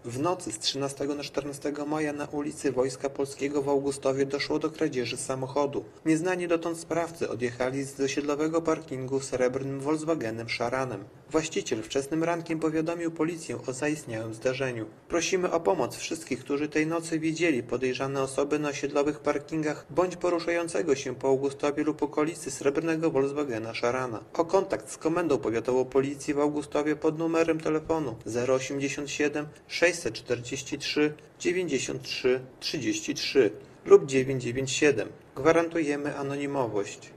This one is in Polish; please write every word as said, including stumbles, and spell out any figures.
W nocy z trzynastego na czternastego maja na ulicy Wojska Polskiego w Augustowie doszło do kradzieży samochodu. Nieznani dotąd sprawcy odjechali z osiedlowego parkingu srebrnym Volkswagenem Szaranem. Właściciel wczesnym rankiem powiadomił policję o zaistniałym zdarzeniu. Prosimy o pomoc wszystkich, którzy tej nocy widzieli podejrzane osoby na osiedlowych parkingach bądź poruszającego się po Augustowie lub okolicy srebrnego Volkswagena Szarana. O kontakt z Komendą Powiatową Policji w Augustowie pod numerem telefonu zero osiemdziesiąt siedem sześćset czterdzieści trzy dziewięćdziesiąt trzy trzydzieści trzy lub dziewięćset dziewięćdziesiąt siedem. Gwarantujemy anonimowość.